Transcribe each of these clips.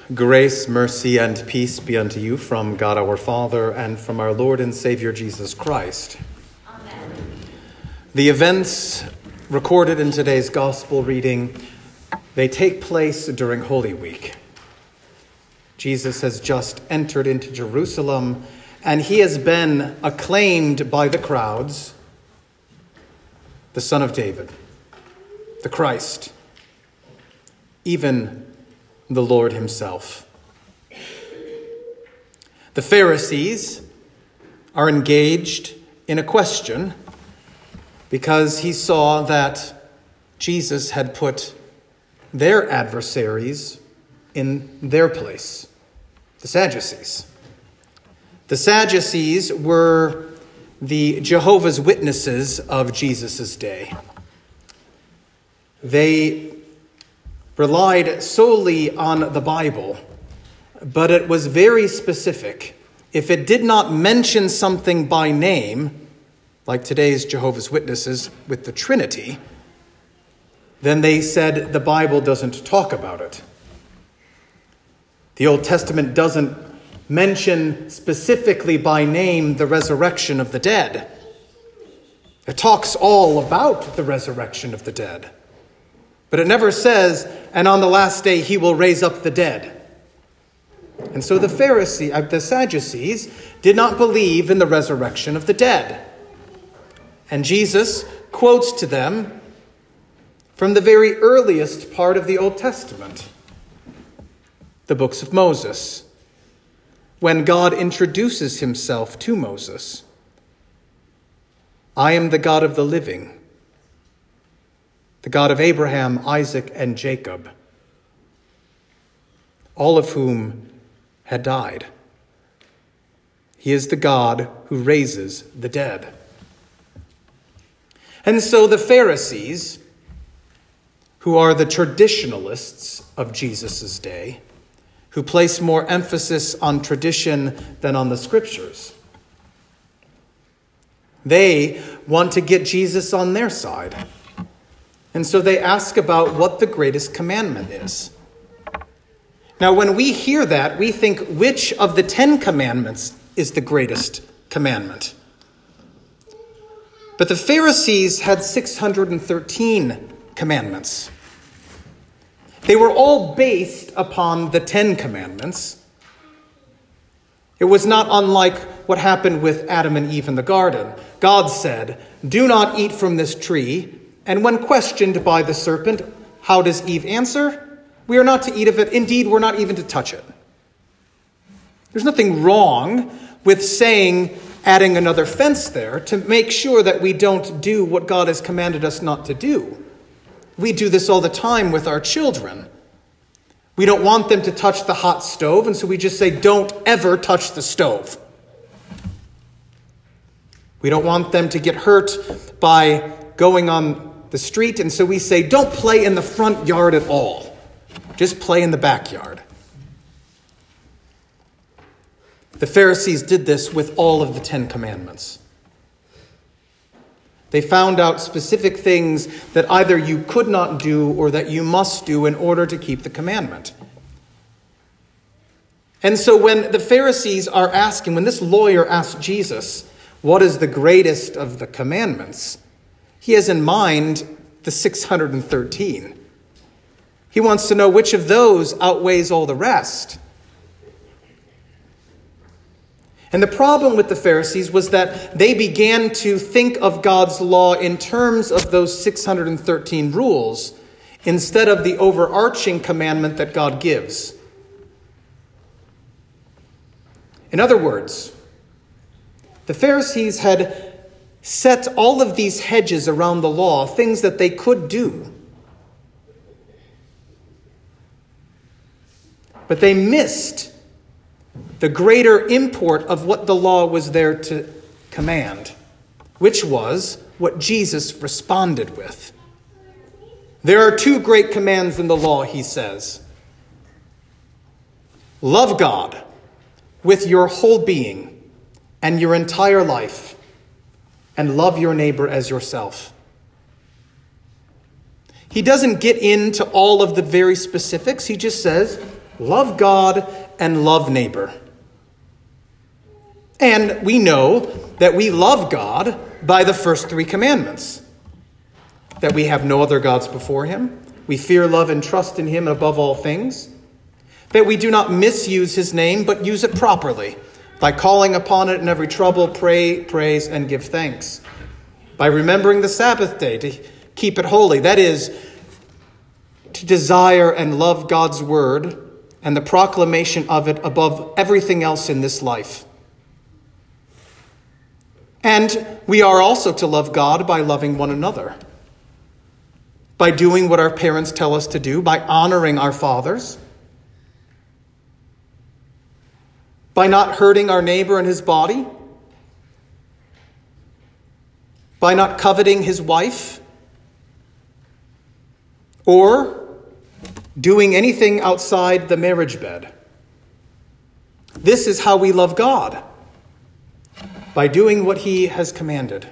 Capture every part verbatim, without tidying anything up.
Grace, mercy, and peace be unto you from God our Father and from our Lord and Savior Jesus Christ. Amen. The events recorded in today's gospel reading, they take place during Holy Week. Jesus has just entered into Jerusalem, and he has been acclaimed by the crowds, the Son of David, the Christ, even the Lord himself. The Pharisees are engaged in a question because he saw that Jesus had put their adversaries in their place, the Sadducees. The Sadducees were the Jehovah's Witnesses of Jesus' day. They relied solely on the Bible, but it was very specific. If it did not mention something by name, like today's Jehovah's Witnesses with the Trinity, then they said the Bible doesn't talk about it. The Old Testament doesn't mention specifically by name the resurrection of the dead. It talks all about the resurrection of the dead. But it never says, and on the last day he will raise up the dead. And so the Pharisees, the Sadducees, did not believe in the resurrection of the dead. And Jesus quotes to them from the very earliest part of the Old Testament, the books of Moses, when God introduces himself to Moses. I am the God of the living, the God of Abraham, Isaac, and Jacob, all of whom had died. He is the God who raises the dead. And so the Pharisees, who are the traditionalists of Jesus' day, who place more emphasis on tradition than on the scriptures, they want to get Jesus on their side. And so they ask about what the greatest commandment is. Now, when we hear that, we think, which of the Ten Commandments is the greatest commandment? But the Pharisees had six hundred thirteen commandments. They were all based upon the Ten Commandments. It was not unlike what happened with Adam and Eve in the garden. God said, "Do not eat from this tree." And when questioned by the serpent, how does Eve answer? We are not to eat of it. Indeed, we're not even to touch it. There's nothing wrong with saying, adding another fence there to make sure that we don't do what God has commanded us not to do. We do this all the time with our children. We don't want them to touch the hot stove, and so we just say, don't ever touch the stove. We don't want them to get hurt by going on the street, and so we say, don't play in the front yard at all. Just play in the backyard. The Pharisees did this with all of the Ten Commandments. They found out specific things that either you could not do or that you must do in order to keep the commandment. And so when the Pharisees are asking, when this lawyer asks Jesus, what is the greatest of the commandments? He has in mind the six hundred thirteen. He wants to know which of those outweighs all the rest. And the problem with the Pharisees was that they began to think of God's law in terms of those six hundred thirteen rules instead of the overarching commandment that God gives. In other words, the Pharisees had set all of these hedges around the law, things that they could do. But they missed the greater import of what the law was there to command, which was what Jesus responded with. There are two great commands in the law, he says. Love God with your whole being and your entire life, and love your neighbor as yourself. He doesn't get into all of the very specifics. He just says, Love God and love neighbor. And we know that we love God by the first three commandments. That we have no other gods before him. We fear, love, and trust in him above all things. That we do not misuse his name, but use it properly. By calling upon it in every trouble, pray, praise, and give thanks. By remembering the Sabbath day to keep it holy. That is, to desire and love God's word and the proclamation of it above everything else in this life. And we are also to love God by loving one another. By doing what our parents tell us to do, by honoring our fathers, by not hurting our neighbor and his body, by not coveting his wife, or doing anything outside the marriage bed. This is how we love God, by doing what he has commanded.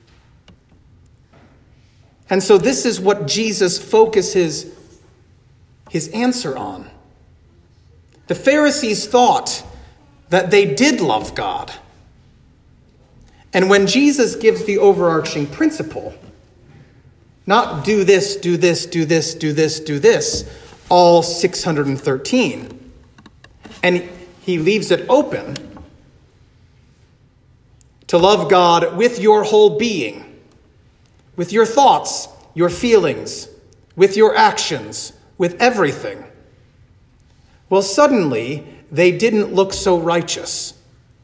And so this is what Jesus focuses his answer on. The Pharisees thought that they did love God. And when Jesus gives the overarching principle, not do this, do this, do this, do this, do this, all six hundred thirteen, and he leaves it open to love God with your whole being, with your thoughts, your feelings, with your actions, with everything. Well, suddenly, they didn't look so righteous.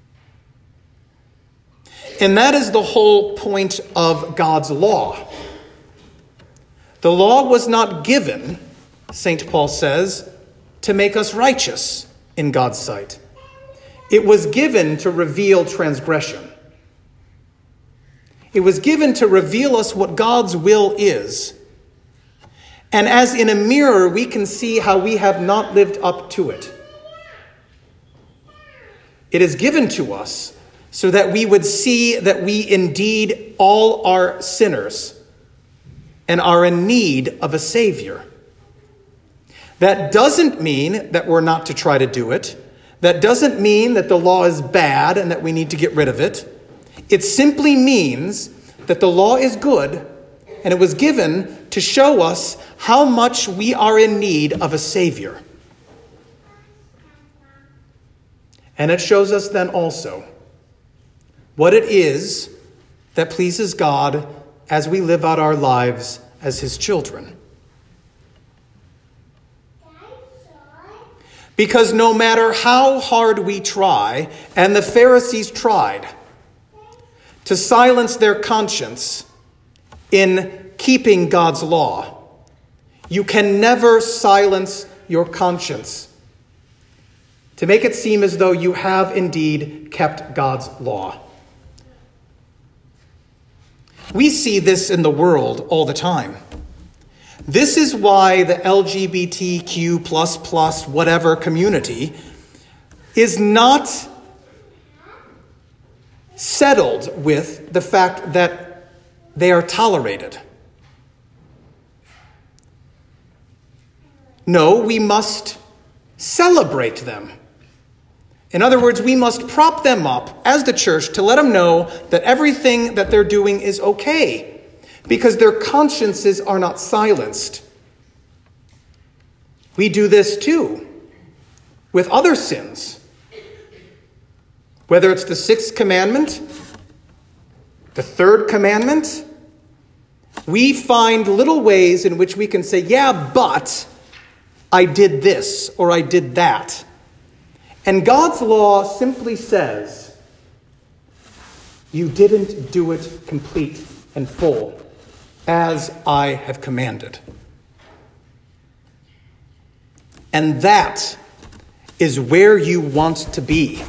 And that is the whole point of God's law. The law was not given, Saint Paul says, to make us righteous in God's sight. It was given to reveal transgression. It was given to reveal us what God's will is. And as in a mirror, we can see how we have not lived up to it. It is given to us so that we would see that we indeed all are sinners and are in need of a Savior. That doesn't mean that we're not to try to do it. That doesn't mean that the law is bad and that we need to get rid of it. It simply means that the law is good, and it was given to show us how much we are in need of a Savior. And it shows us then also what it is that pleases God as we live out our lives as his children. Because no matter how hard we try, and the Pharisees tried, to silence their conscience in keeping God's law, you can never silence your conscience to make it seem as though you have indeed kept God's law. We see this in the world all the time. This is why the L G B T Q plus plus whatever community is not settled with the fact that they are tolerated. No, we must celebrate them. In other words, we must prop them up as the church to let them know that everything that they're doing is okay, because their consciences are not silenced. We do this too with other sins. Whether it's the sixth commandment, the third commandment, we find little ways in which we can say, yeah, but I did this or I did that. And God's law simply says, you didn't do it complete and full, as I have commanded. And that is where you want to be.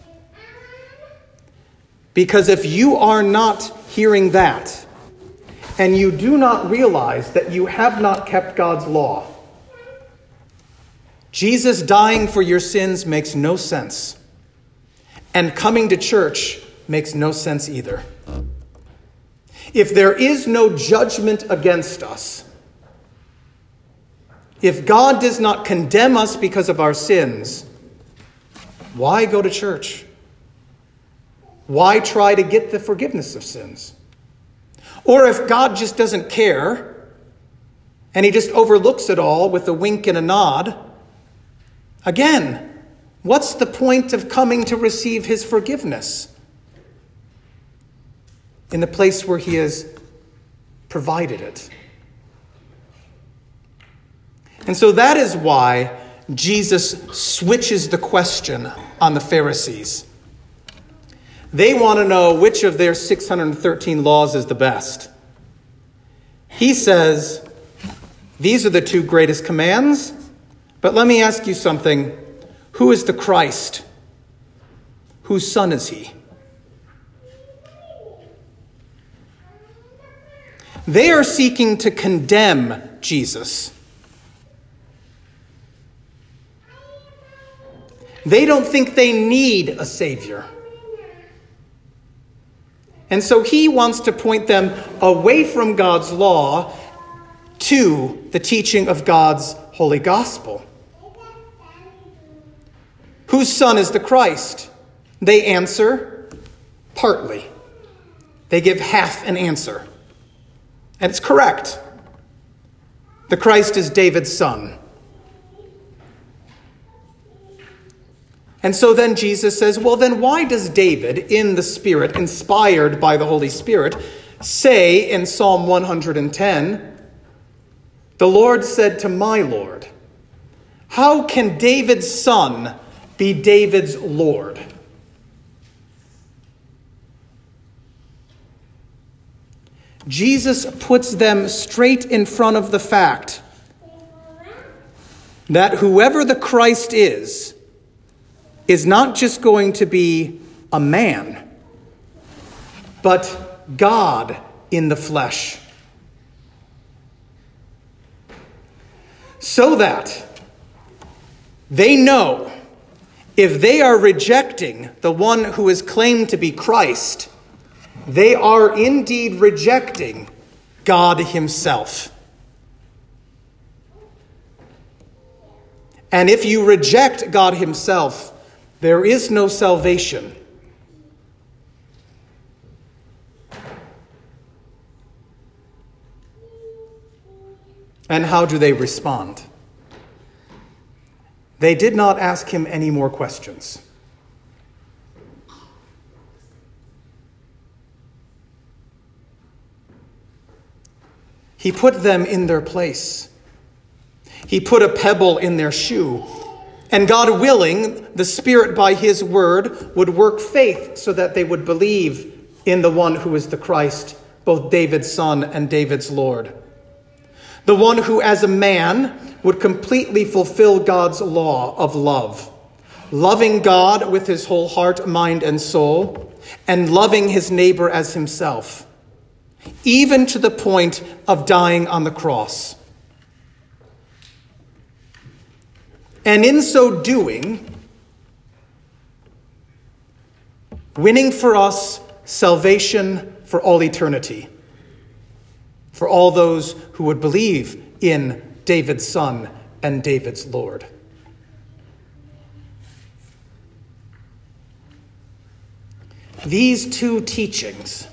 Because if you are not hearing that, and you do not realize that you have not kept God's law, Jesus dying for your sins makes no sense. And coming to church makes no sense either. If there is no judgment against us, If God does not condemn us because of our sins, why go to church? Why try to get the forgiveness of sins? Or if God just doesn't care and he just overlooks it all with a wink and a nod, again, what's the point of coming to receive his forgiveness in the place where he has provided it? And so that is why Jesus switches the question on the Pharisees. They want to know which of their six hundred thirteen laws is the best. He says, these are the two greatest commands, but let me ask you something. Who is the Christ? Whose son is he? They are seeking to condemn Jesus. They don't think they need a Savior. And so he wants to point them away from God's law to the teaching of God's holy gospel. Whose son is the Christ? They answer partly. They give half an answer. And it's correct. The Christ is David's son. And so then Jesus says, well, then why does David, in the Spirit, inspired by the Holy Spirit, say in Psalm one hundred ten, the Lord said to my Lord, how can David's son be David's Lord? Jesus puts them straight in front of the fact that whoever the Christ is, is not just going to be a man, but God in the flesh. So that they know if they are rejecting the one who is claimed to be Christ, they are indeed rejecting God himself. And if you reject God himself, there is no salvation. And how do they respond? They did not ask him any more questions. He put them in their place. He put a pebble in their shoe. And God willing, the Spirit by his word would work faith so that they would believe in the one who is the Christ, both David's son and David's Lord. The one who as a man would completely fulfill God's law of love, loving God with his whole heart, mind, and soul, and loving his neighbor as himself, even to the point of dying on the cross. And in so doing, winning for us salvation for all eternity, for all those who would believe in David's Son and David's Lord. These two teachings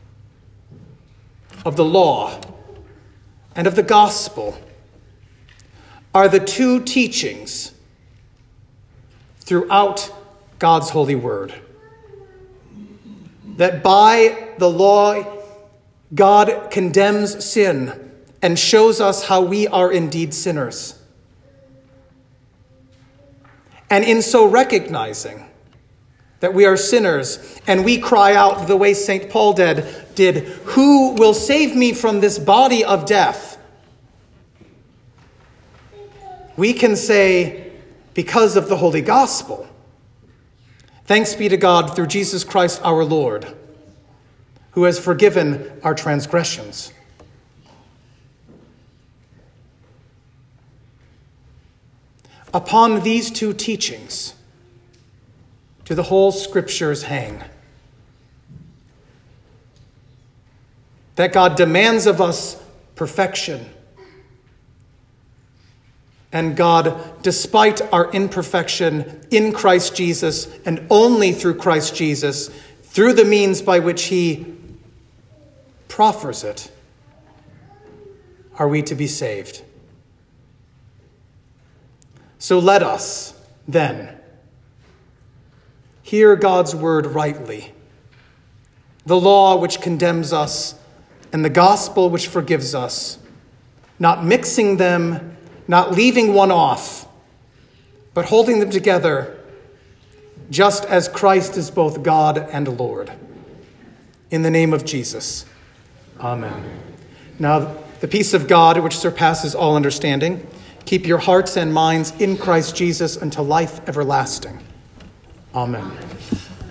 of the law and of the gospel are the two teachings throughout God's holy word. That by the law, God condemns sin and shows us how we are indeed sinners. And in so recognizing that we are sinners and we cry out the way Saint Paul did, did, who will save me from this body of death? We can say, because of the Holy Gospel, thanks be to God through Jesus Christ our Lord, who has forgiven our transgressions. Upon these two teachings do the whole scriptures hang. That God demands of us perfection, And God, despite our imperfection in Christ Jesus and only through Christ Jesus, through the means by which he proffers it, are we to be saved. So let us, then, hear God's word rightly, the law which condemns us and the gospel which forgives us, not mixing them, not leaving one off, but holding them together, just as Christ is both God and Lord. In the name of Jesus, amen. Now, the peace of God, which surpasses all understanding, keep your hearts and minds in Christ Jesus unto life everlasting. Amen.